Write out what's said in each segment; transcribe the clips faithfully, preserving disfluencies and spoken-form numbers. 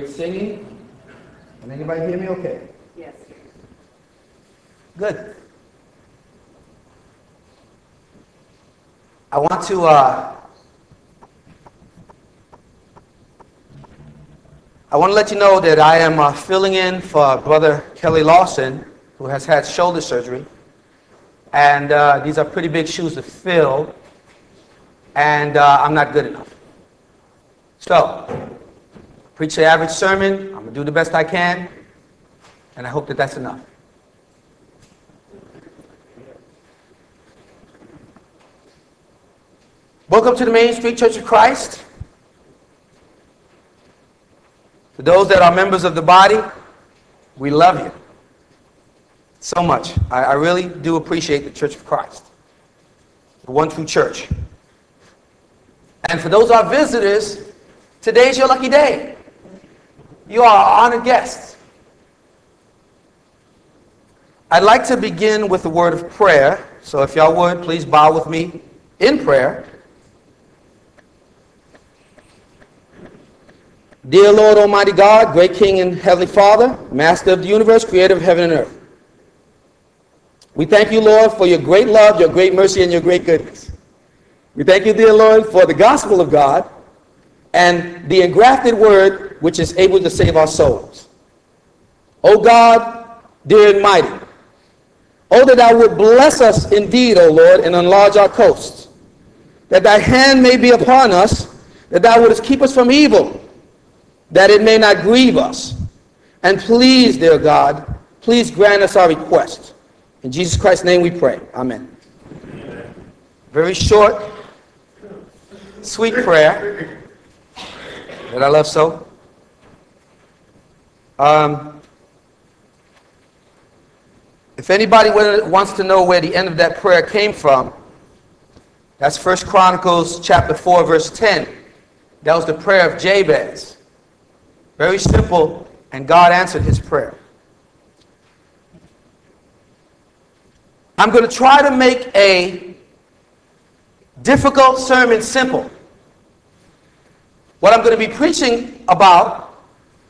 Singing. Can anybody hear me okay? Yes. Good. I want to uh, I want to let you know that I am uh, filling in for Brother Kelly Lawson, who has had shoulder surgery. And uh, these are pretty big shoes to fill. And uh, I'm not good enough. So, preach the average sermon. I'm going to do the best I can. And I hope that that's enough. Welcome to the Main Street Church of Christ. For those that are members of the body, we love you so much. I, I really do appreciate the Church of Christ, the one true church. And for those our visitors, today's your lucky day. You are honored guests. I'd like to begin with a word of prayer. So if y'all would, please bow with me in prayer. Dear Lord Almighty God, great King and Heavenly Father, Master of the universe, Creator of heaven and earth. We thank you, Lord, for your great love, your great mercy, and your great goodness. We thank you, dear Lord, for the gospel of God and the engrafted word which is able to save our souls. O God, dear and mighty, oh, that thou would bless us indeed, O Lord, and enlarge our coasts, that thy hand may be upon us, that thou wouldest keep us from evil, that it may not grieve us. And please, dear God, please grant us our request. In Jesus Christ's name we pray. Amen. Amen. Very short, sweet prayer that I love so. Um, if anybody wants to know where the end of that prayer came from, that's First Chronicles chapter four, verse ten. That was the prayer of Jabez. Very simple, and God answered his prayer. I'm going to try to make a difficult sermon simple. What I'm going to be preaching about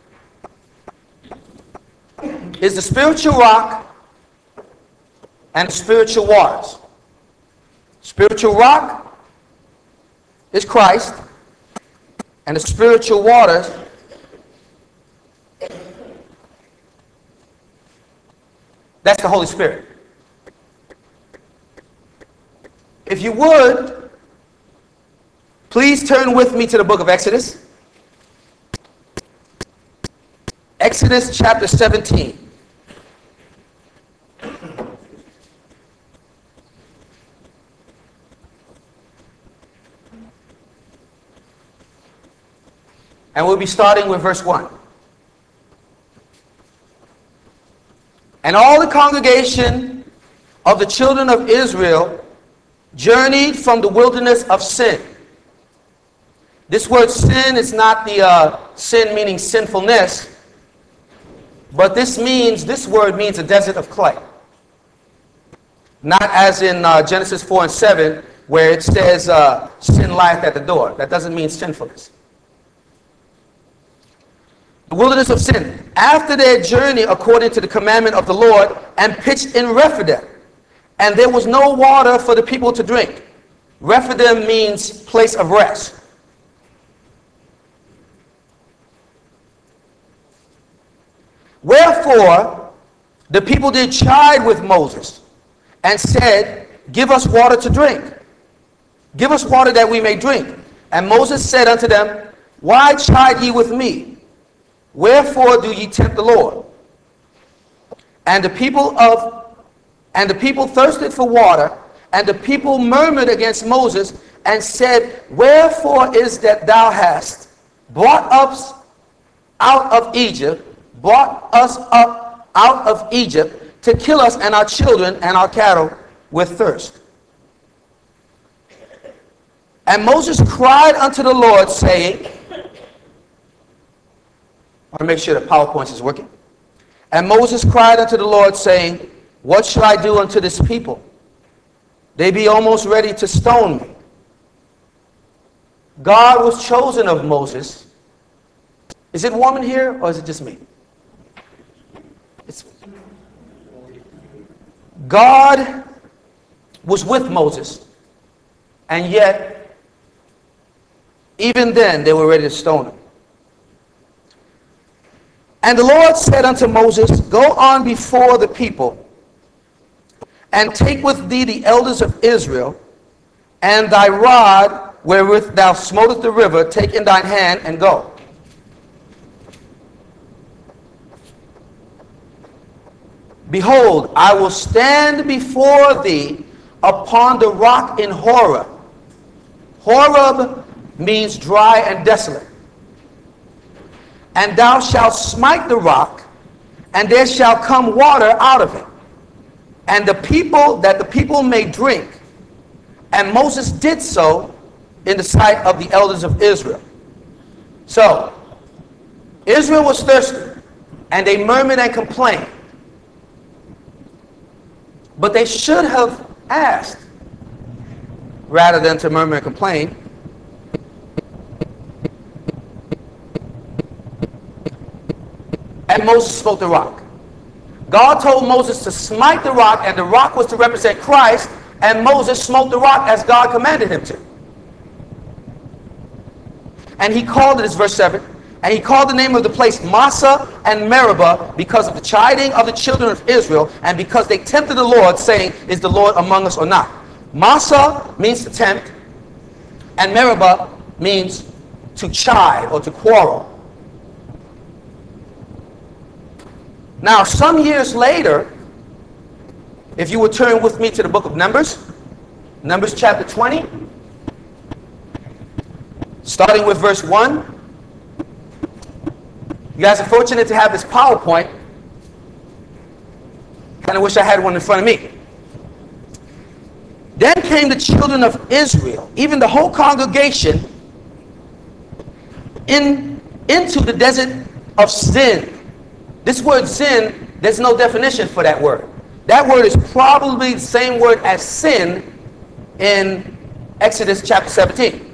is the spiritual rock and the spiritual waters. Spiritual rock is Christ, and the spiritual waters that's the Holy Spirit. If you would, please turn with me to the book of Exodus. Exodus chapter seventeen. And we'll be starting with verse one. And all the congregation of the children of Israel journeyed from the wilderness of Sin. This word sin is not the uh, sin meaning sinfulness, but this means, this word means a desert of clay. Not as in uh, Genesis four and seven, where it says uh, sin lieth at the door. That doesn't mean sinfulness. The wilderness of Sin, after their journey according to the commandment of the Lord, and pitched in Rephidim. And there was no water for the people to drink. Rephidim means place of rest. Wherefore, the people did chide with Moses, and said, give us water to drink. Give us water that we may drink. And Moses said unto them, why chide ye with me? Wherefore do ye tempt the Lord? And the people of and the people thirsted for water, and the people murmured against Moses, and said, wherefore is that thou hast brought us out of Egypt, brought us up out of Egypt to kill us and our children and our cattle with thirst? And Moses cried unto the Lord, saying, I want to make sure the PowerPoint is working. And Moses cried unto the Lord, saying, what shall I do unto this people? They be almost ready to stone me. God was chosen of Moses Is it warm in here, or is it just me? It's, God was with Moses, and yet, even then, they were ready to stone him. And the Lord said unto Moses, go on before the people, and take with thee the elders of Israel, and thy rod wherewith thou smotest the river, take in thine hand, and go. Behold, I will stand before thee upon the rock in Horeb. Horeb means dry and desolate. And thou shalt smite the rock, and there shall come water out of it, and the people, that the people may drink. And Moses did so in the sight of the elders of Israel. So, Israel was thirsty, and they murmured and complained. But they should have asked, rather than to murmur and complain. And Moses smote the rock. God told Moses to smite the rock, and the rock was to represent Christ, and Moses smote the rock as God commanded him to. And he called it, this verse seven, and he called the name of the place Massah and Meribah, because of the chiding of the children of Israel, and because they tempted the Lord, saying, is the Lord among us or not? Massah means to tempt, and Meribah means to chide or to quarrel. Now, some years later, if you would turn with me to the book of Numbers, Numbers chapter twenty, starting with verse one. You guys are fortunate to have this PowerPoint. Kind of wish I had one in front of me. Then came the children of Israel, even the whole congregation, in, into the desert of Zin. This word Zin, there's no definition for that word. That word is probably the same word as sin in Exodus chapter seventeen.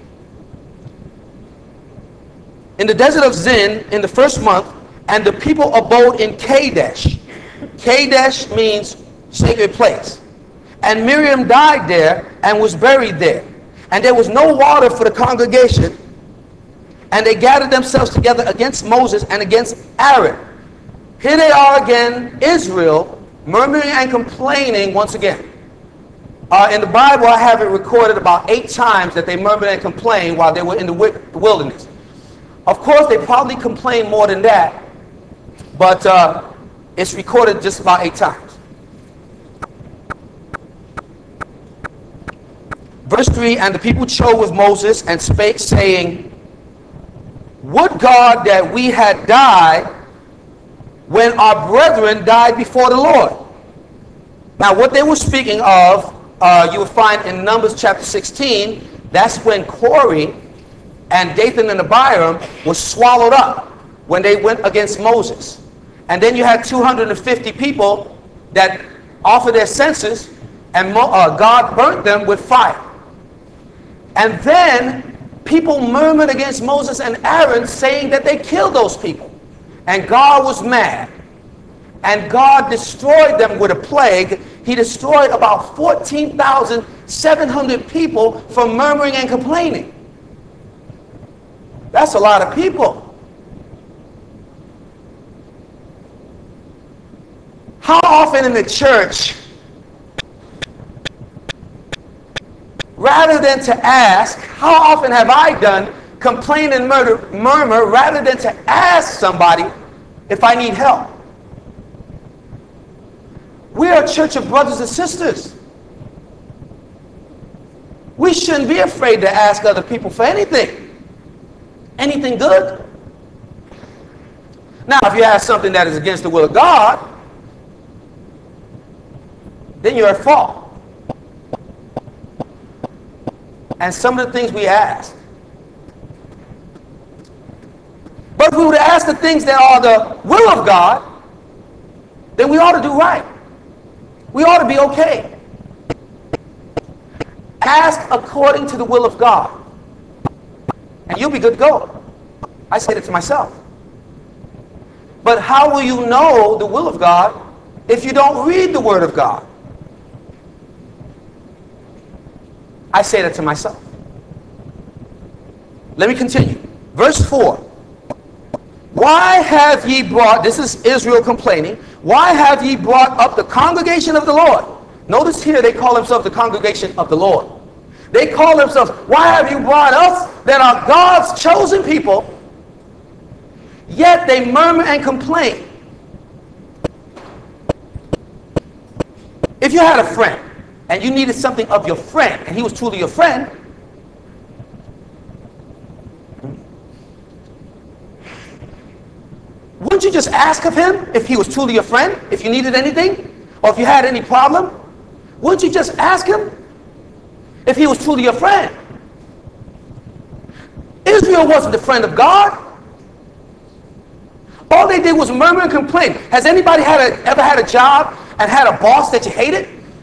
In the desert of Zin, in the first month, and the people abode in Kadesh. Kadesh means sacred place. And Miriam died there and was buried there. And there was no water for the congregation. And they gathered themselves together against Moses and against Aaron. Here they are again, Israel, murmuring and complaining once again. Uh, in the Bible, I have it recorded about eight times that they murmured and complained while they were in the wilderness. Of course, they probably complained more than that, but uh, it's recorded just about eight times. Verse three, and the people chode with Moses and spake, saying, would God that we had died when our brethren died before the Lord. Now, what they were speaking of, uh, you will find in Numbers chapter sixteen, that's when Corey and Dathan and Abiram were swallowed up when they went against Moses. And then you had two hundred fifty people that offered their senses, and uh, God burnt them with fire. And then people murmured against Moses and Aaron, saying that they killed those people. And God was mad. And God destroyed them with a plague. He destroyed about fourteen thousand seven hundred people for murmuring and complaining. That's a lot of people. How often in the church, rather than to ask, how often have I done complain and murder, murmur rather than to ask somebody if I need help? We are a church of brothers and sisters. We shouldn't be afraid to ask other people for anything. Anything good. Now, if you ask something that is against the will of God, then you're at fault. And some of the things we ask. But if we were to ask the things that are the will of God, then we ought to do right. We ought to be okay. Ask according to the will of God, and you'll be good to go. I said it to myself. But how will you know the will of God if you don't read the Word of God? I say that to myself. Let me continue. Verse four. Why have ye brought, this is Israel complaining, why have ye brought up the congregation of the Lord? Notice here they call themselves the congregation of the Lord. They call themselves, why have you brought us that are God's chosen people? Yet they murmur and complain. If you had a friend and you needed something of your friend and he was truly your friend, wouldn't you just ask of him if he was truly your friend, if you needed anything, or if you had any problem? Wouldn't you just ask him if he was truly your friend? Israel wasn't the friend of God. All they did was murmur and complain. Has anybody had a, ever had a job and had a boss that you hated?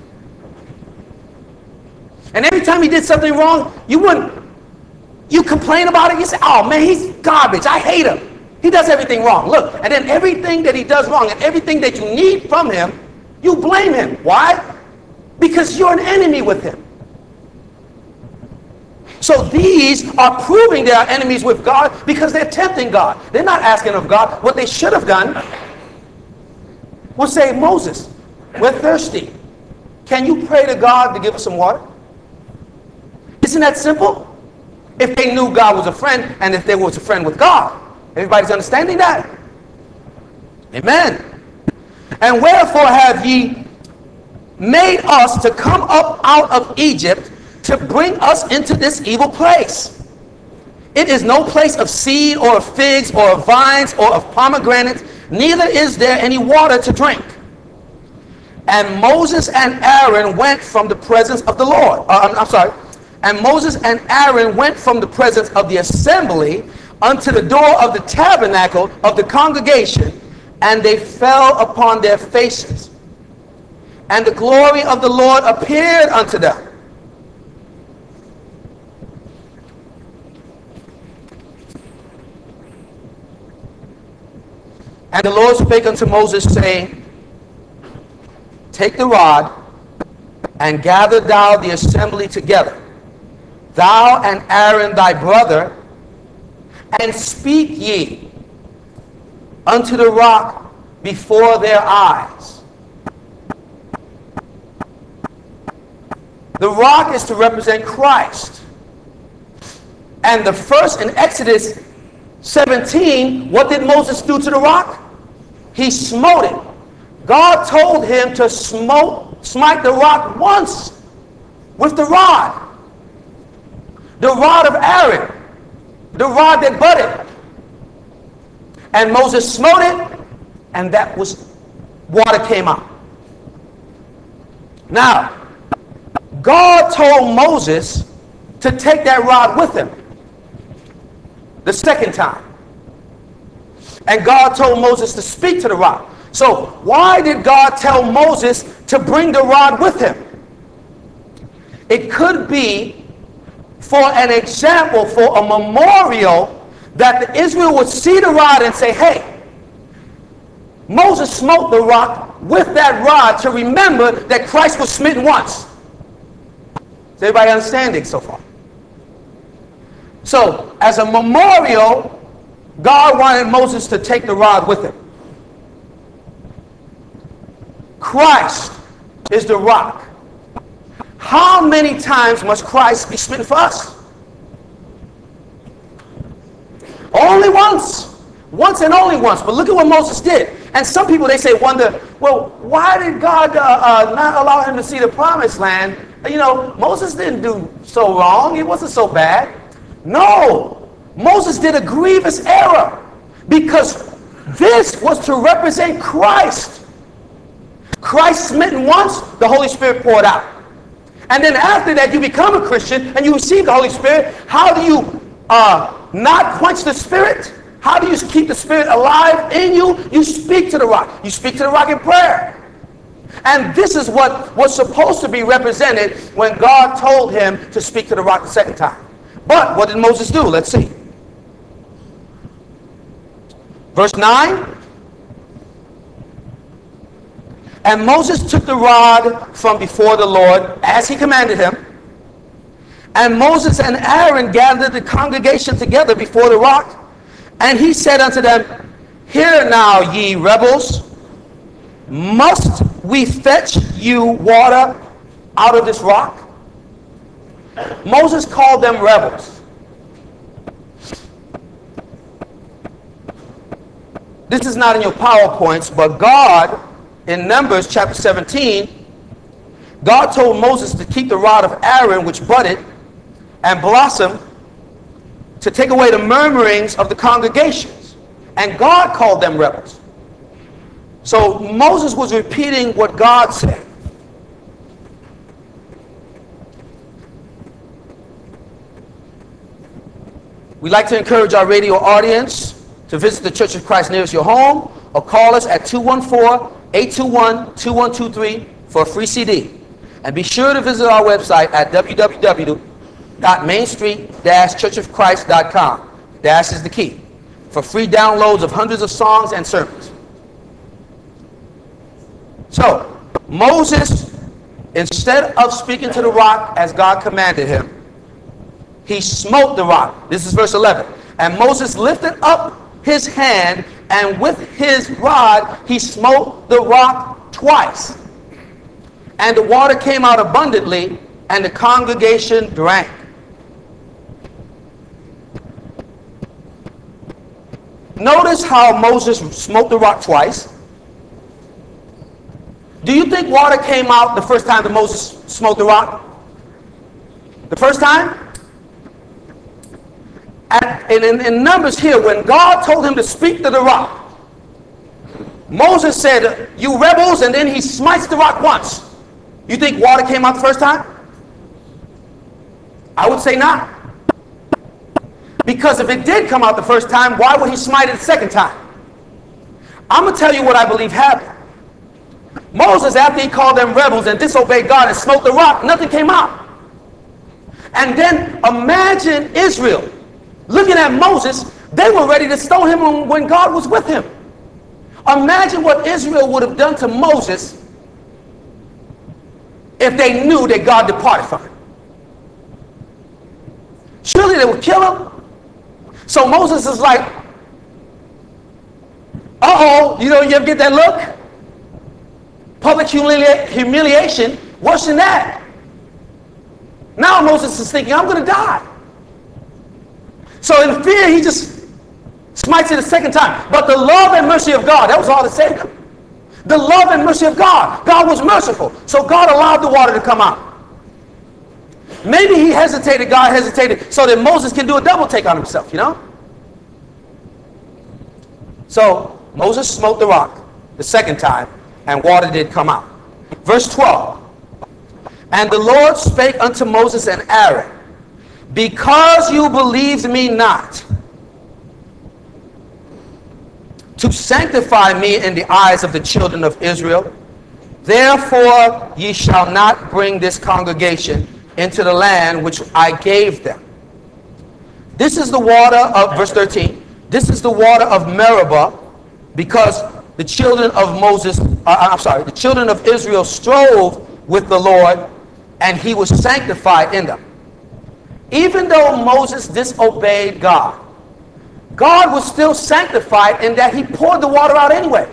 And every time he did something wrong, you wouldn't, you complain about it. You say, oh man, he's garbage. I hate him. He does everything wrong. Look, and then everything that he does wrong and everything that you need from him, you blame him. Why? Because you're an enemy with him. So these are proving they are enemies with God because they're tempting God. They're not asking of God. What they should have done was say, Moses, we're thirsty. Can you pray to God to give us some water? Isn't that simple? If they knew God was a friend and if they was a friend with God. Everybody's understanding that? Amen. And wherefore have ye made us to come up out of Egypt to bring us into this evil place? It is no place of seed or of figs or of vines or of pomegranates, neither is there any water to drink. And Moses and Aaron went from the presence of the Lord. Uh, I'm, I'm sorry. And Moses and Aaron went from the presence of the assembly unto the door of the tabernacle of the congregation, and they fell upon their faces. And the glory of the Lord appeared unto them. And the Lord spake unto Moses, saying, take the rod, and gather thou the assembly together, thou and Aaron thy brother, and speak ye unto the rock before their eyes. The rock is to represent Christ. And the first in Exodus seventeen, what did Moses do to the rock? He smote it. God told him to smote, smite the rock once with the rod. The rod of Aaron. The rod that budded. And Moses smote it, and that was, water came out. Now, God told Moses to take that rod with him the second time. And God told Moses to speak to the rock. So why did God tell Moses to bring the rod with him? It could be for an example, for a memorial, that the Israel would see the rod and say, hey, Moses smote the rock with that rod to remember that Christ was smitten once. Is everybody understanding so far? So, as a memorial, God wanted Moses to take the rod with him. Christ is the rock. How many times must Christ be smitten for us? Only once. Once and only once. But look at what Moses did. And some people, they say, wonder, well, why did God uh, uh, not allow him to see the promised land? You know, Moses didn't do so wrong. It wasn't so bad. No. Moses did a grievous error. Because this was to represent Christ. Christ smitten once, the Holy Spirit poured out. And then after that, you become a Christian and you receive the Holy Spirit. How do you uh, not quench the Spirit? How do you keep the Spirit alive in you? You speak to the rock. You speak to the rock in prayer. And this is what was supposed to be represented when God told him to speak to the rock the second time. But what did Moses do? Let's see. Verse nine. And Moses took the rod from before the Lord, as he commanded him. And Moses and Aaron gathered the congregation together before the rock. And he said unto them, Hear now, ye rebels, must we fetch you water out of this rock? Moses called them rebels. This is not in your PowerPoints, but God, in Numbers chapter seventeen, God told Moses to keep the rod of Aaron, which budded and blossomed, to take away the murmurings of the congregations. And God called them rebels. So Moses was repeating what God said. We'd like to encourage our radio audience to visit the Church of Christ nearest your home, or call us at two one four, eight two one, two one two three for a free C D. And be sure to visit our website at w w w dot main street dash church of christ dot com. Dash is the key. For free downloads of hundreds of songs and sermons. So, Moses, instead of speaking to the rock as God commanded him, he smote the rock. This is verse eleven. And Moses lifted up his hand, and with his rod he smote the rock twice. And the water came out abundantly, and the congregation drank. Notice how Moses smote the rock twice. Do you think water came out the first time that Moses smote the rock? The first time? And in, in Numbers here, when God told him to speak to the rock, Moses said, You rebels, and then he smites the rock once. You think water came out the first time? I would say not. Because if it did come out the first time, why would he smite it the second time? I'm going to tell you what I believe happened. Moses, after he called them rebels and disobeyed God and smote the rock, nothing came out. And then imagine Israel looking at Moses. They were ready to stone him when God was with him. Imagine what Israel would have done to Moses if they knew that God departed from him. Surely they would kill him. So Moses is like, uh-oh, you know, you ever get that look? Public humili humiliation, worse than that. Now Moses is thinking, I'm going to die. So in fear, he just smites it a second time. But the love and mercy of God, that was all that saved him. The love and mercy of God. God was merciful. So God allowed the water to come out. Maybe he hesitated, God hesitated, so that Moses can do a double take on himself, you know? So Moses smote the rock the second time, and water did come out. Verse twelve. And the Lord spake unto Moses and Aaron, Because you believed me not, to sanctify me in the eyes of the children of Israel, therefore ye shall not bring this congregation into the land which I gave them. This is the water of, verse thirteen, this is the water of Meribah, because the children of Moses, uh, I'm sorry, the children of Israel strove with the Lord, and he was sanctified in them. Even though Moses disobeyed God, God was still sanctified in that he poured the water out anyway.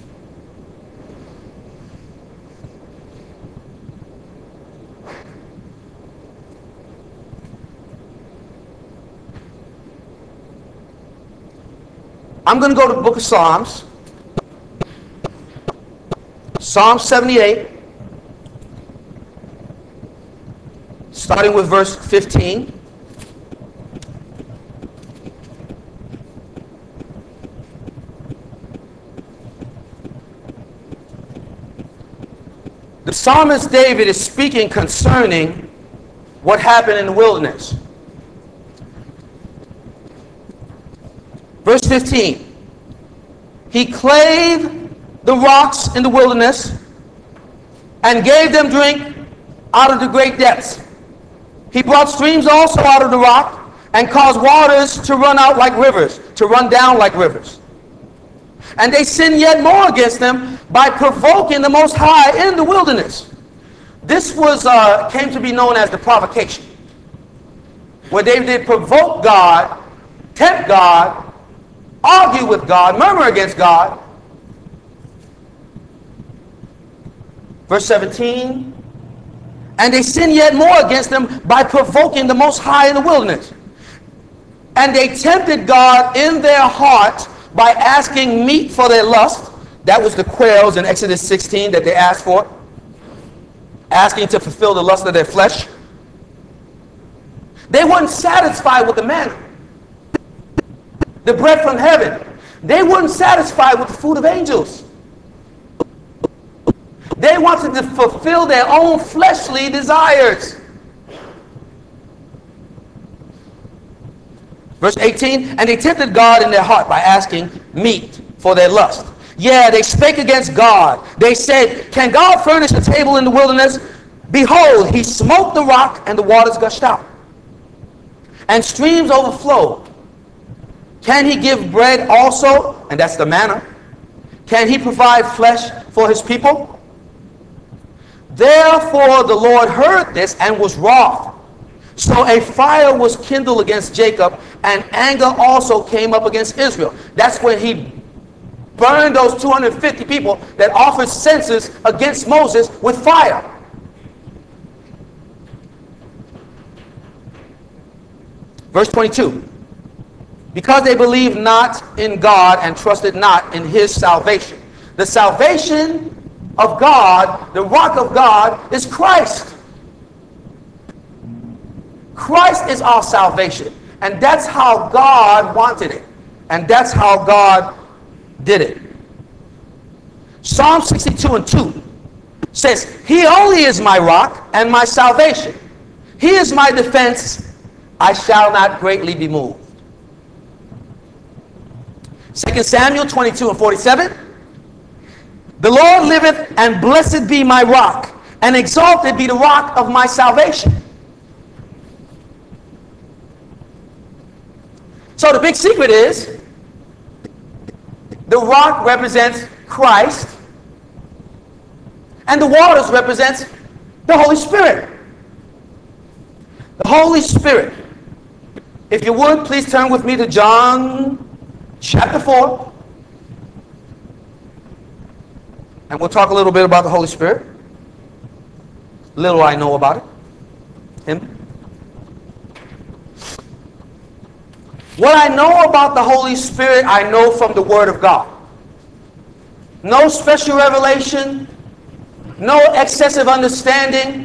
I'm going to go to the book of Psalms. Psalm seventy-eight. Starting with verse fifteen. The psalmist David is speaking concerning what happened in the wilderness. Verse fifteen. He clave the rocks in the wilderness and gave them drink out of the great depths. He brought streams also out of the rock and caused waters to run out like rivers, to run down like rivers. And they sinned yet more against them by provoking the Most High in the wilderness. This was uh, came to be known as the provocation, where they did provoke God, tempt God, argue with God, murmur against God. Verse seventeen, and they sinned yet more against them by provoking the Most High in the wilderness. And they tempted God in their hearts by asking meat for their lust. That was the quails in Exodus sixteen that they asked for, asking to fulfill the lust of their flesh. They weren't satisfied with the manna, the bread from heaven. They weren't satisfied with the food of angels. They wanted to fulfill their own fleshly desires. Verse eighteen, and they tempted God in their heart by asking meat for their lust. Yeah, they spake against God. They said, can God furnish a table in the wilderness? Behold, he smote the rock and the waters gushed out, and streams overflowed. Can he give bread also? And that's the manna. Can he provide flesh for his people? Therefore the Lord heard this and was wroth. So a fire was kindled against Jacob, and anger also came up against Israel. That's when he burned those two hundred fifty people that offered census against Moses with fire. Verse twenty-two. Because they believed not in God and trusted not in his salvation. The salvation of God, the rock of God, is Christ. Christ is our salvation. And that's how God wanted it. And that's how God did it. Psalm sixty-two and two says, he only is my rock and my salvation. He is my defense. I shall not greatly be moved. Second Samuel twenty-two and forty-seven. The Lord liveth, and blessed be my rock, and exalted be the rock of my salvation. So the big secret is, the rock represents Christ, and the waters represents the Holy Spirit. The Holy Spirit. If you would, please turn with me to John chapter four. And we'll talk a little bit about the Holy Spirit. Little I know about it. Him. What I know about the Holy Spirit, I know from the Word of God. No special revelation, no excessive understanding.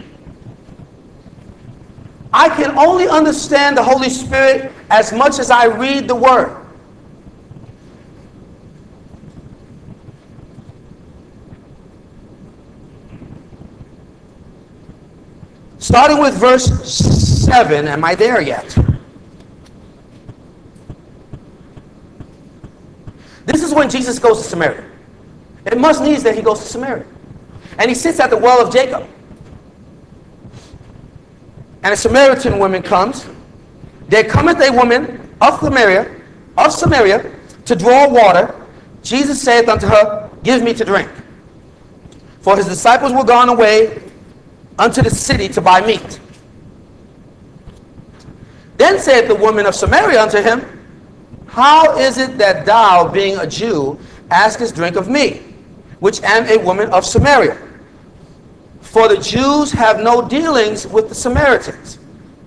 I can only understand the Holy Spirit as much as I read the Word. Starting with verse seven, am I there yet? This is when Jesus goes to Samaria. It must needs that he goes to Samaria. And he sits at the well of Jacob. And a Samaritan woman comes. There cometh a woman of Samaria, of Samaria, to draw water. Jesus saith unto her, give me to drink. For his disciples were gone away unto the city to buy meat. Then said the woman of Samaria unto him, how is it that thou, being a Jew, askest drink of me, which am a woman of Samaria? For the Jews have no dealings with the Samaritans.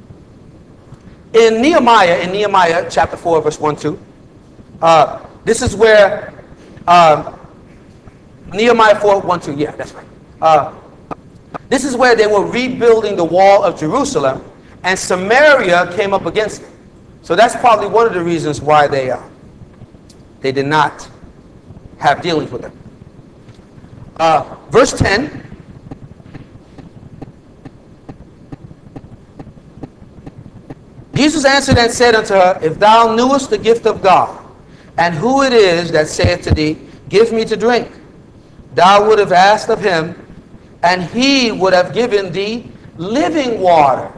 In Nehemiah, in Nehemiah chapter four, verse one, two, uh, this is where, uh, Nehemiah four, one, two, yeah, that's right. Uh, This is where they were rebuilding the wall of Jerusalem, and Samaria came up against it. So that's probably one of the reasons why they, uh, they did not have dealings with them. Uh, verse ten. Jesus answered and said unto her, if thou knewest the gift of God, and who it is that saith to thee, give me to drink, thou would have asked of him, and he would have given thee living water.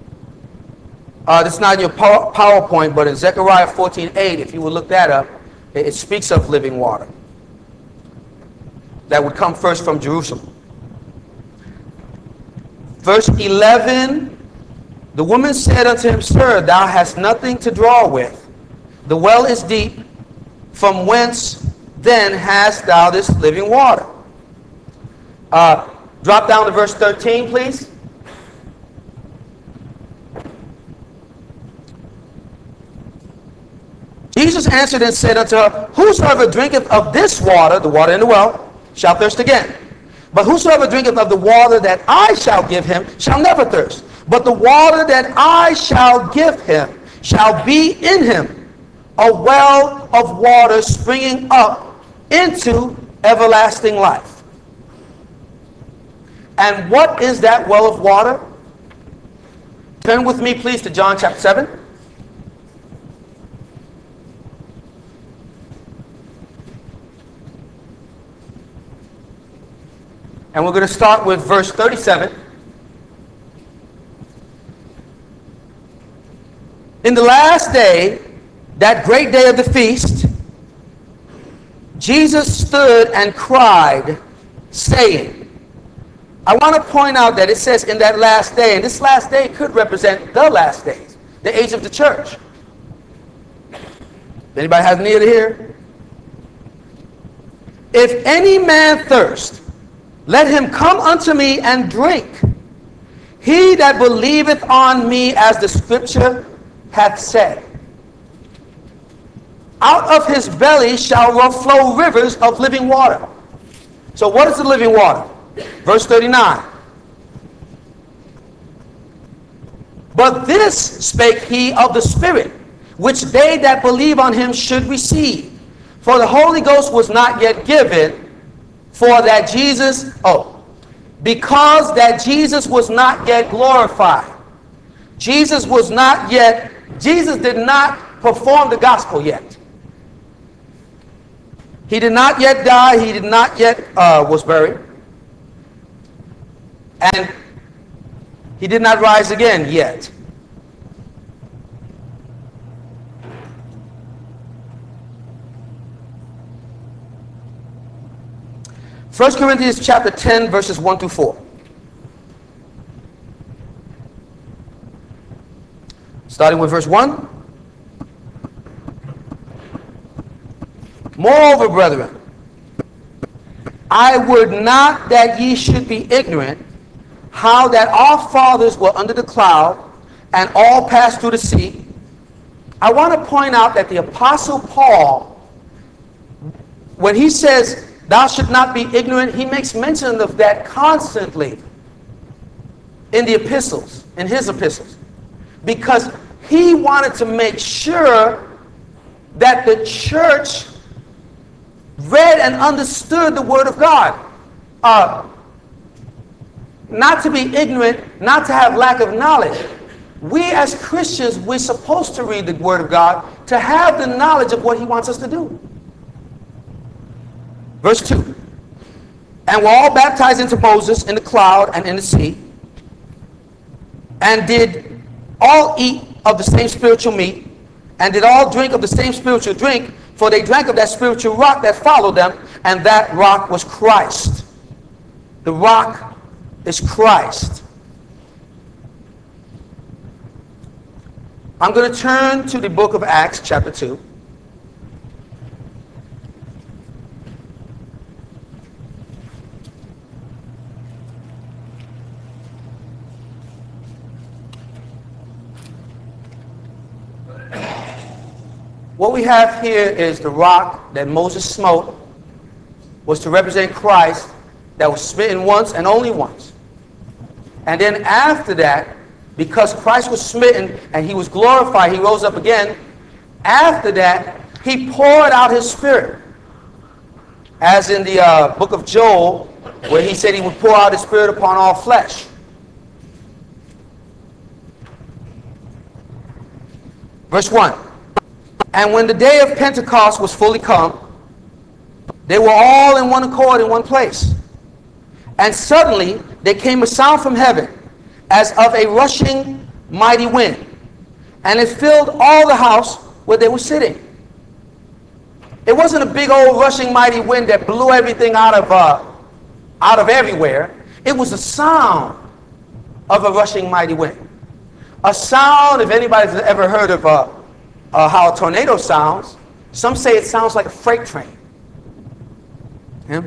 Uh, this is not in your PowerPoint, but in Zechariah fourteen eight, if you would look that up, It, it speaks of living water that would come first from Jerusalem. Verse eleven, the woman said unto him, Sir, thou hast nothing to draw with. The well is deep. From whence then hast thou this living water? Uh, drop down to verse thirteen, please. Jesus answered and said unto her, Whosoever drinketh of this water, the water in the well, shall thirst again. But whosoever drinketh of the water that I shall give him shall never thirst. But the water that I shall give him shall be in him a well of water springing up into everlasting life. And what is that well of water? Turn with me, please, to John chapter seven. And we're going to start with verse thirty-seven. In the last day, that great day of the feast, Jesus stood and cried, saying, I want to point out that it says in that last day, and this last day could represent the last days, the age of the church. Anybody has an ear to hear? If any man thirst, let him come unto me and drink. He that believeth on me, as the scripture hath said, out of his belly shall flow rivers of living water. So what is the living water? Verse thirty-nine. But this spake he of the Spirit, which they that believe on him should receive. For the Holy Ghost was not yet given, for that Jesus, oh, because that Jesus was not yet glorified. Jesus was not yet, Jesus did not perform the gospel yet. He did not yet die. He did not yet uh, was buried. And he did not rise again yet. First Corinthians chapter ten, verses one through four. Starting with verse one. Moreover, brethren, I would not that ye should be ignorant how that our fathers were under the cloud and all passed through the sea. I want to point out that the Apostle Paul, when he says, thou should not be ignorant, he makes mention of that constantly in the epistles, in his epistles, because he wanted to make sure that the church read and understood the Word of God. Uh, not to be ignorant, not to have lack of knowledge. We as Christians, we're supposed to read the Word of God to have the knowledge of what he wants us to do. Verse two. And were all baptized into Moses in the cloud and in the sea, and did all eat of the same spiritual meat, and did all drink of the same spiritual drink, for they drank of that spiritual rock that followed them, and that rock was Christ. The rock is Christ. I'm going to turn to the book of Acts, chapter two. What we have here is the rock that Moses smote was to represent Christ, that was smitten once and only once. And then after that, because Christ was smitten and he was glorified, he rose up again. After that, he poured out his Spirit. As in the uh, book of Joel, where he said he would pour out his Spirit upon all flesh. Verse one. And when the day of Pentecost was fully come, they were all in one accord in one place. And suddenly there came a sound from heaven, as of a rushing mighty wind, and it filled all the house where they were sitting. It wasn't a big old rushing mighty wind that blew everything out of, uh, out of everywhere. It was the sound of a rushing mighty wind. A sound, if anybody's ever heard of uh, uh, how a tornado sounds, some say it sounds like a freight train. Yeah?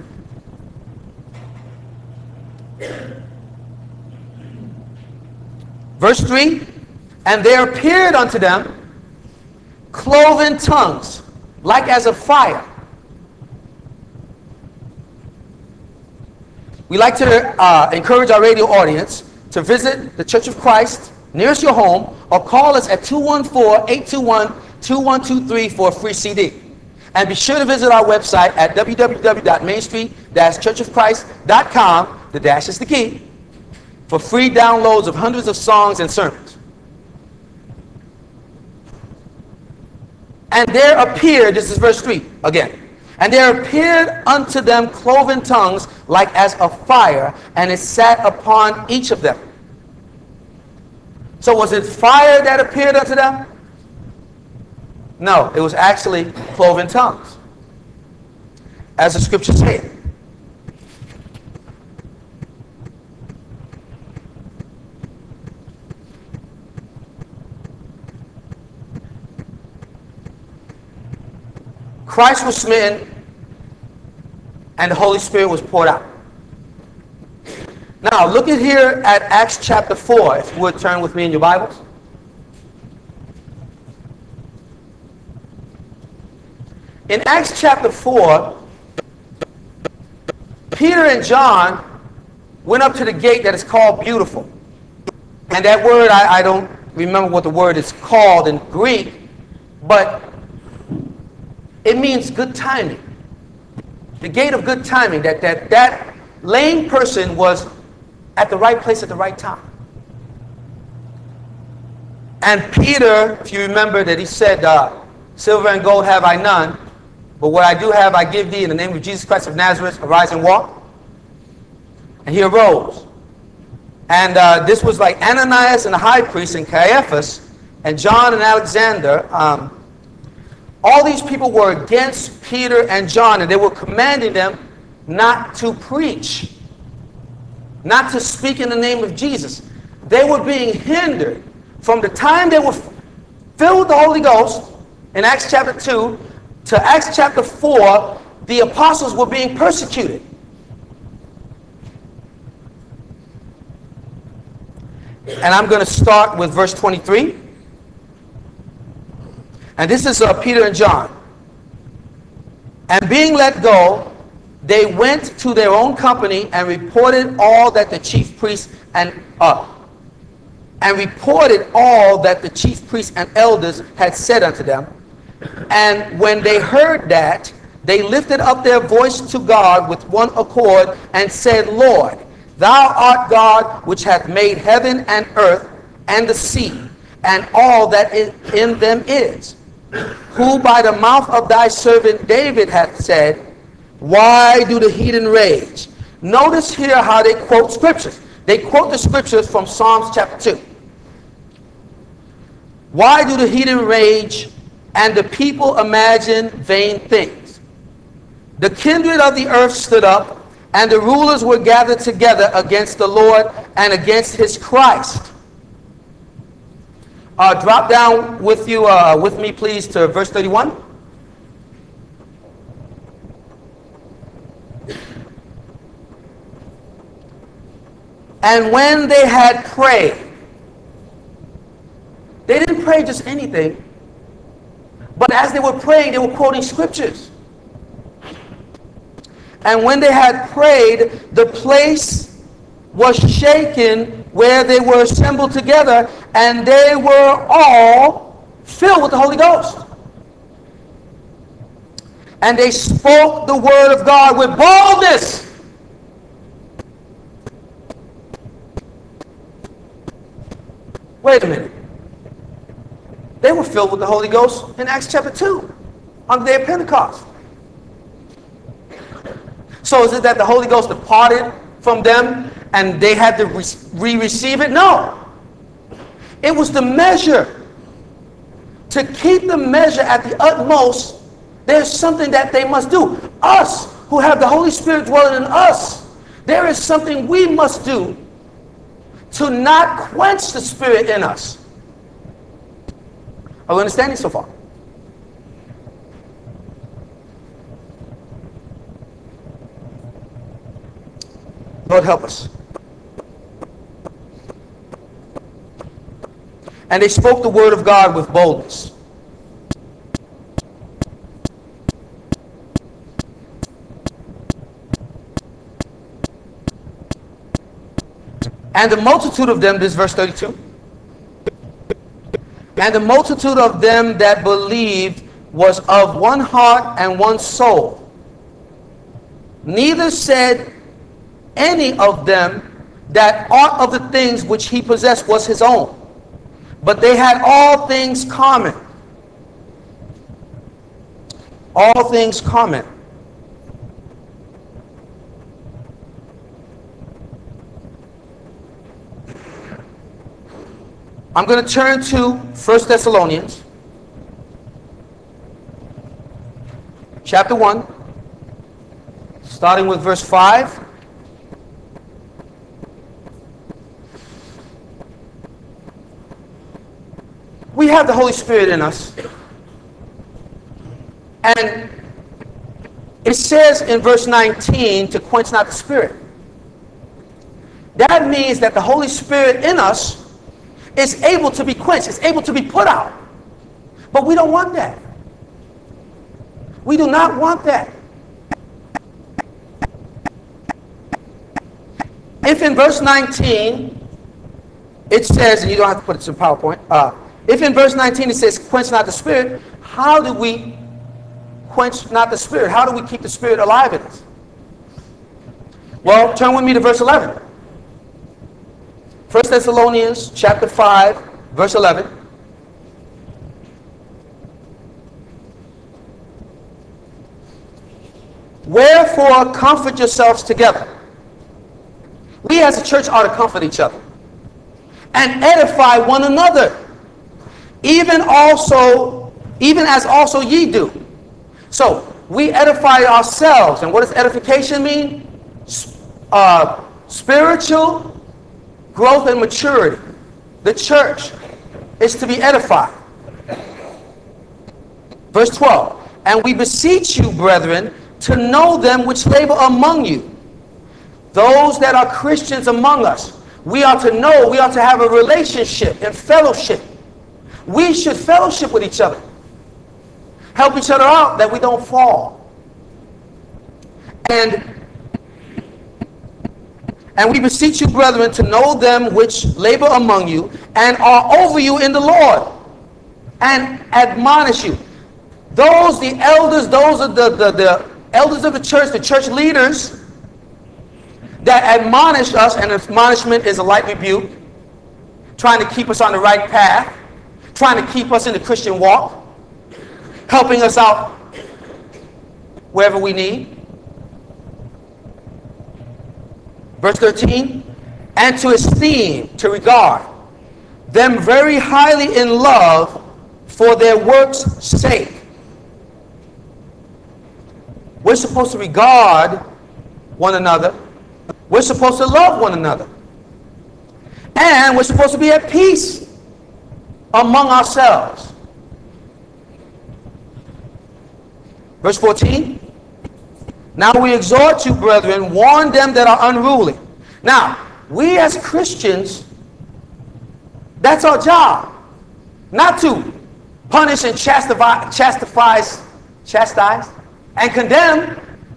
Verse three, and there appeared unto them cloven tongues, like as of fire. We like to uh, encourage our radio audience to visit the Church of Christ nearest your home, or call us at two one four, eight two one, two one two three for a free C D. And be sure to visit our website at w w w dot main street dash church of christ dot com, the dash is the key, for free downloads of hundreds of songs and sermons. And there appeared, this is verse three again, and there appeared unto them cloven tongues like as of fire, and it sat upon each of them. So was it fire that appeared unto them? No, it was actually cloven tongues, as the scripture said. Christ was smitten, and the Holy Spirit was poured out. Now, look at here at Acts chapter four, if you would turn with me in your Bibles. In Acts chapter four, Peter and John went up to the gate that is called Beautiful. And that word, I, I don't remember what the word is called in Greek, but it means good timing. The gate of good timing, that that, that lame person was at the right place at the right time. And Peter, if you remember that he said, uh, silver and gold have I none, but what I do have I give thee in the name of Jesus Christ of Nazareth, arise and walk. And he arose. And uh, this was like Ananias and the high priest and Caiaphas and John and Alexander. Um, all these people were against Peter and John, and they were commanding them not to preach, not to speak in the name of Jesus. They were being hindered from the time they were filled with the Holy Ghost in Acts chapter two to Acts chapter four. The apostles were being persecuted. And I'm going to start with verse twenty-three. And this is uh, Peter and John. And being let go, they went to their own company and reported all that the chief priests and uh, and reported all that the chief priests and elders had said unto them. And when they heard that, they lifted up their voice to God with one accord and said, Lord, thou art God which hath made heaven and earth and the sea and all that in them is, who by the mouth of thy servant David hath said, why do the heathen rage? Notice here how they quote scriptures. They quote the scriptures from Psalms chapter two. Why do the heathen rage and the people imagine vain things? The kindred of the earth stood up, and the rulers were gathered together against the Lord and against his Christ. Uh, drop down with you, uh, with me, please, to verse thirty-one. And when they had prayed, they didn't pray just anything, but as they were praying, they were quoting scriptures. And when they had prayed, the place was shaken where they were assembled together, and they were all filled with the Holy Ghost. And they spoke the word of God with boldness. Wait a minute. They were filled with the Holy Ghost in Acts chapter two, on the day of Pentecost. So is it that the Holy Ghost departed from them and they had to re-receive it? No. It was the measure. To keep the measure at the utmost, There's something that they must do. Us, who have the Holy Spirit dwelling in us, there is something we must do to not quench the Spirit in us. Are we understanding so far? Lord, help us. And they spoke the word of God with boldness. And the multitude of them, this is verse thirty-two. And the multitude of them that believed was of one heart and one soul. Neither said any of them that aught of the things which he possessed was his own, but they had all things common. All things common. I'm going to turn to First Thessalonians chapter one, starting with verse five. We have the Holy Spirit in us. And it says in verse nineteen to quench not the Spirit. That means that the Holy Spirit in us is able to be quenched. It's able to be put out. But we don't want that. We do not want that. If in verse nineteen it says, and you don't have to put it in PowerPoint, uh, if in verse nineteen it says, quench not the Spirit, how do we quench not the Spirit? How do we keep the Spirit alive in us? Well, turn with me to verse eleven. First Thessalonians chapter five, verse eleven. Wherefore comfort yourselves together. We as a church ought to comfort each other and edify one another, even also, even as also ye do. So we edify ourselves. And what does edification mean? Uh, spiritual growth and maturity. The church is to be edified. Verse twelve. And we beseech you, brethren, to know them which labor among you. Those that are Christians among us. We are to know, we are to have a relationship and fellowship. We should fellowship with each other. Help each other out that we don't fall. And And we beseech you, brethren, to know them which labor among you and are over you in the Lord, and admonish you. Those, the elders, those are the, the, the elders of the church, the church leaders that admonish us, and admonishment is a light rebuke, trying to keep us on the right path, trying to keep us in the Christian walk, helping us out wherever we need. Verse thirteen, and to esteem, to regard them very highly in love for their works' sake. We're supposed to regard one another. We're supposed to love one another. And we're supposed to be at peace among ourselves. Verse fourteen. Now we exhort you, brethren, warn them that are unruly. Now, we as Christians, that's our job. Not to punish and chastise, chastise, chastise and condemn,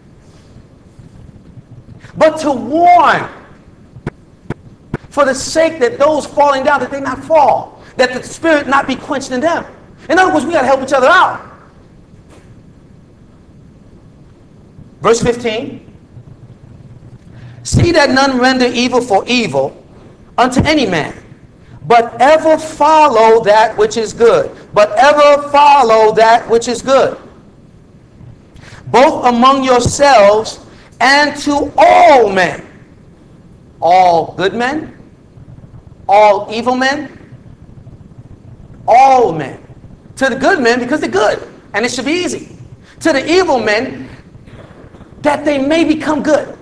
but to warn, for the sake that those falling down, that they not fall, that the Spirit not be quenched in them. In other words, we got to help each other out. Verse fifteen, see that none render evil for evil unto any man, but ever follow that which is good. But ever follow that which is good, both among yourselves and to all men. All good men, all evil men, all men. To the good men because they're good, and it should be easy. to the evil men, that they may become good.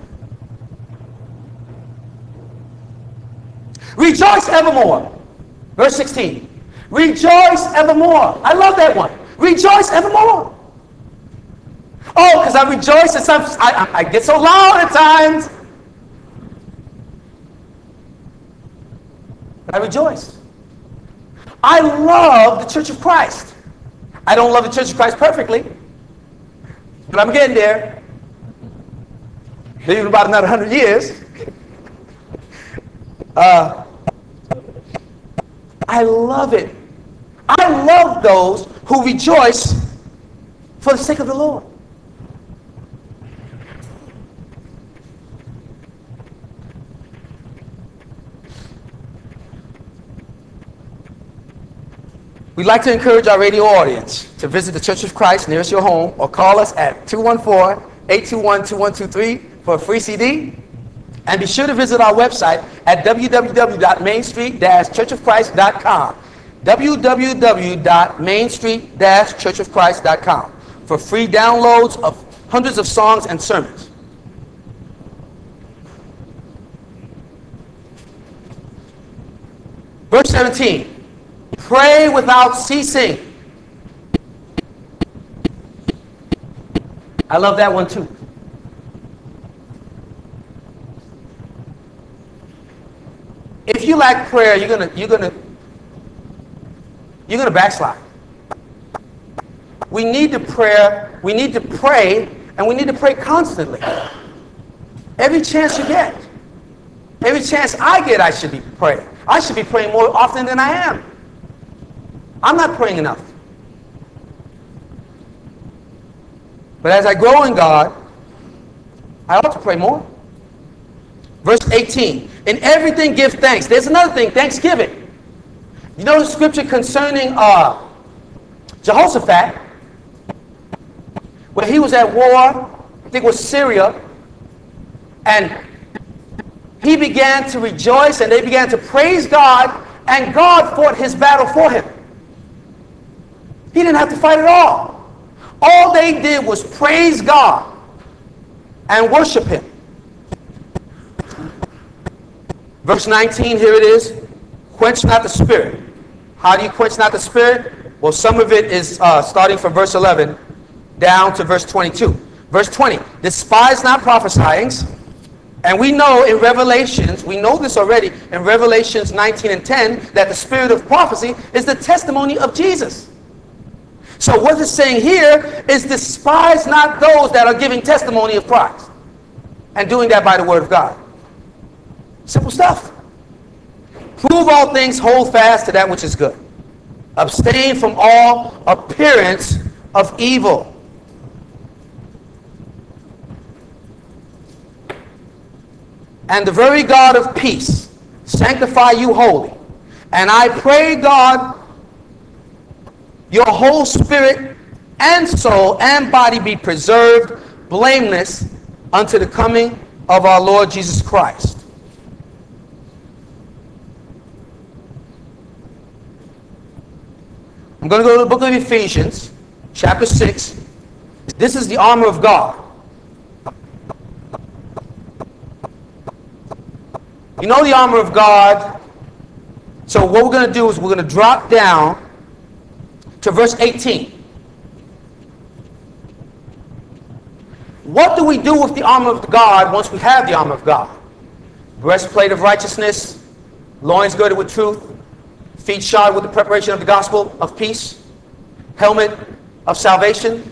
Rejoice evermore. Verse sixteen. Rejoice evermore. I love that one. Rejoice evermore. Oh, because I rejoice at some, I, I get so loud at times. But I rejoice. I love the Church of Christ. I don't love the Church of Christ perfectly, but I'm getting there. Maybe in about another hundred years. Uh, I love it. I love those who rejoice for the sake of the Lord. We'd like to encourage our radio audience to visit the Church of Christ nearest your home or call us at two one four, eight two one, two one two three for a free C D. And be sure to visit our website at w w w dot main street dash church of christ dot com. w w w dot main street dash church of christ dot com for free downloads of hundreds of songs and sermons. Verse seventeen. Pray without ceasing. I love that one too. If you lack prayer, you're gonna you're gonna you're gonna backslide. We need to prayer, we need to pray, and we need to pray constantly. Every chance you get. Every chance I get, I should be praying. I should be praying more often than I am. I'm not praying enough. But as I grow in God, I ought to pray more. Verse eighteen. In everything give thanks. There's another thing, thanksgiving. You know the scripture concerning uh, Jehoshaphat, where he was at war, I think it was Syria, and he began to rejoice and they began to praise God, and God fought his battle for him. He didn't have to fight at all. All they did was praise God and worship him. Verse nineteen, here it is. Quench not the spirit. How do you quench not the spirit? Well, some of it is uh, starting from verse eleven down to verse twenty-two. Verse twenty, despise not prophesying. And we know in Revelations, we know this already, in Revelations nineteen and ten, that the spirit of prophecy is the testimony of Jesus. So what it's saying here is despise not those that are giving testimony of Christ and doing that by the word of God. Simple stuff. Prove all things, hold fast to that which is good. Abstain from all appearance of evil. And the very God of peace sanctify you wholly. And I pray, God, your whole spirit and soul and body be preserved blameless unto the coming of our Lord Jesus Christ. I'm going to go to the book of Ephesians, chapter six. This is the armor of God. You know the armor of God. So what we're going to do is we're going to drop down to verse eighteen. What do we do with the armor of God once we have the armor of God? Breastplate of righteousness, loins girded with truth, feet shod with the preparation of the gospel of peace, helmet of salvation,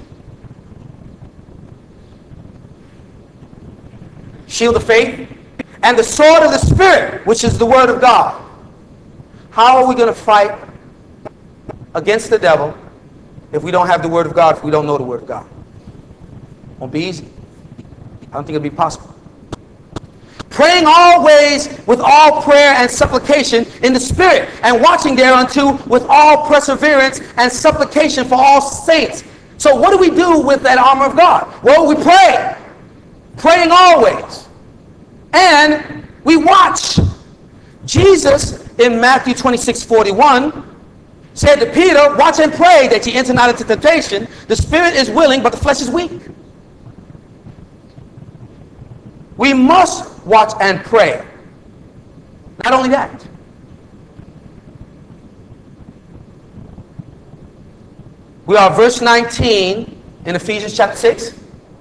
shield of faith, and the sword of the Spirit, which is the word of God. How are we going to fight against the devil if we don't have the word of God, if we don't know the word of God? Won't be easy. I don't think it'll be possible. Praying always with all prayer and supplication in the Spirit, and watching thereunto with all perseverance and supplication for all saints. So what do we do with that armor of God? Well, we pray. Praying always. And we watch. Jesus in Matthew twenty-six forty-one, said to Peter, watch and pray that ye enter not into temptation. The spirit is willing, but the flesh is weak. We must watch and pray. Not only that, we are verse nineteen in Ephesians chapter six.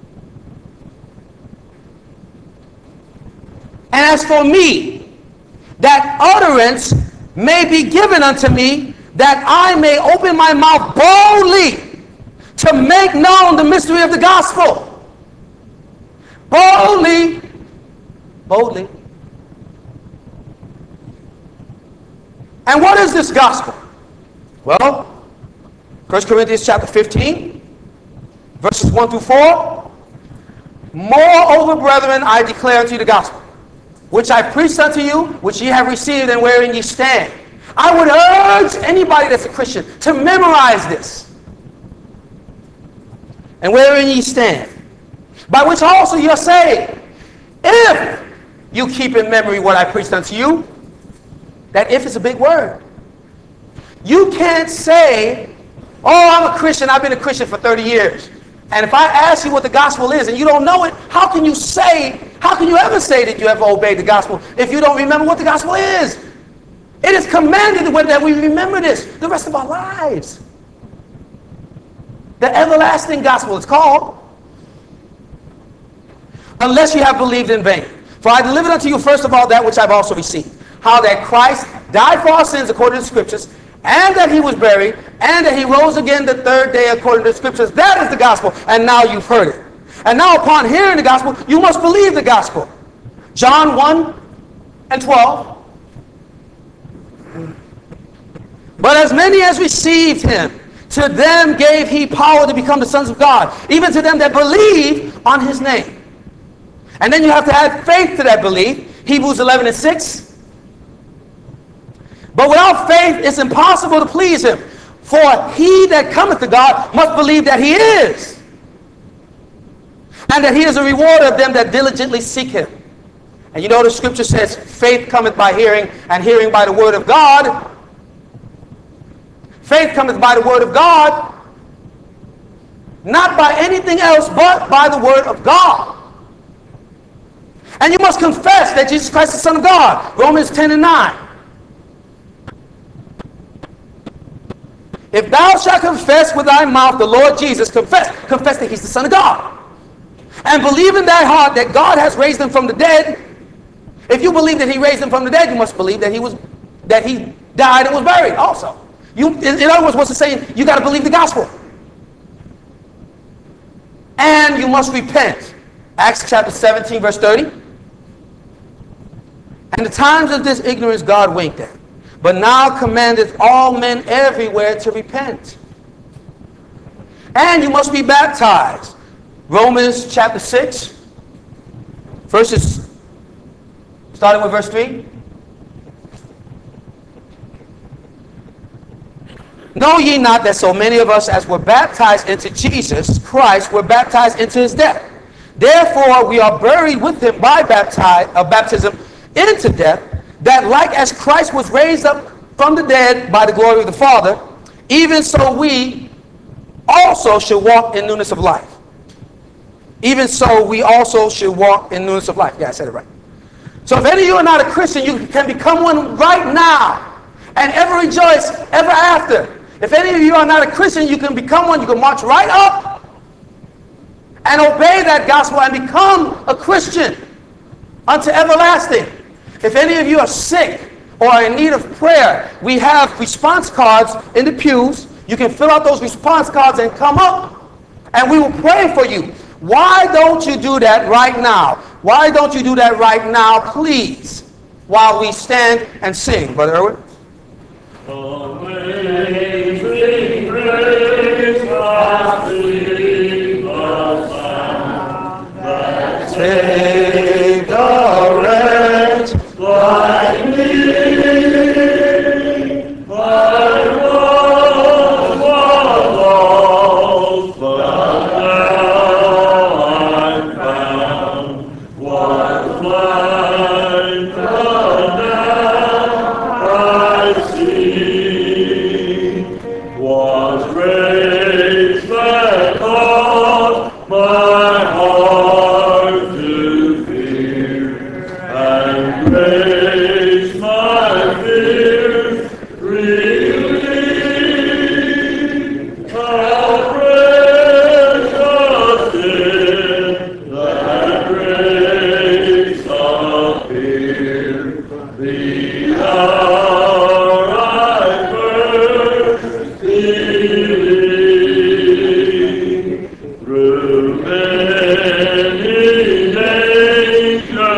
And as for me, that utterance may be given unto me, that I may open my mouth boldly to make known the mystery of the gospel. Boldly, boldly. And what is this gospel? Well, First Corinthians chapter fifteen, verses one through four. Moreover, brethren, I declare unto you the gospel, which I preached unto you, which ye have received, and wherein ye stand. I would urge anybody that's a Christian to memorize this. And wherein ye stand, by which also ye are saved, if you keep in memory what I preached unto you. That if is a big word. You can't say, oh, I'm a Christian, I've been a Christian for thirty years. And if I ask you what the gospel is and you don't know it, how can you say, how can you ever say that you ever obeyed the gospel if you don't remember what the gospel is? It is commanded that we remember this the rest of our lives. The everlasting gospel is called. Unless you have believed in vain. For I delivered unto you first of all that which I've also received. How that Christ died for our sins according to the scriptures, and that he was buried, and that he rose again the third day according to the scriptures. That is the gospel, and now you've heard it. And now upon hearing the gospel, you must believe the gospel. John one and twelve. But as many as received him, to them gave he power to become the sons of God, even to them that believe on his name. And then you have to add faith to that belief. Hebrews eleven and six. But without faith it's impossible to please him. For he that cometh to God must believe that he is, and that he is a rewarder of them that diligently seek him. And you know the scripture says, faith cometh by hearing, and hearing by the word of God. Faith cometh by the word of God, not by anything else but by the word of God. And you must confess that Jesus Christ is the Son of God. Romans ten and nine. If thou shalt confess with thy mouth the Lord Jesus, confess, confess that he's the Son of God, and believe in thy heart that God has raised him from the dead. If you believe that he raised him from the dead, you must believe that he was that he died and was buried also. You, in other words, what's it saying? You got to believe the gospel. And you must repent. Acts chapter seventeen, verse thirty. And the times of this ignorance God winked at, but now commandeth all men everywhere to repent. And you must be baptized. Romans chapter six, verses, starting with verse three. Know ye not that so many of us as were baptized into Jesus Christ were baptized into his death? Therefore we are buried with him by baptize, uh, baptism into death, that like as Christ was raised up from the dead by the glory of the Father, even so we also should walk in newness of life. Even so we also should walk in newness of life. Yeah, I said it right. So if any of you are not a Christian, you can become one right now and ever rejoice ever after. If any of you are not a Christian, you can become one. You can march right up and obey that gospel and become a Christian unto everlasting. If any of you are sick or are in need of prayer, we have response cards in the pews. You can fill out those response cards and come up, and we will pray for you. Why don't you do that right now? Why don't you do that right now, please, while we stand and sing, Brother Irwin? Amazing grace, how sweet the sound that saved a wretch like me. I was lost, but now I'm found. Was blind, but now I see. creation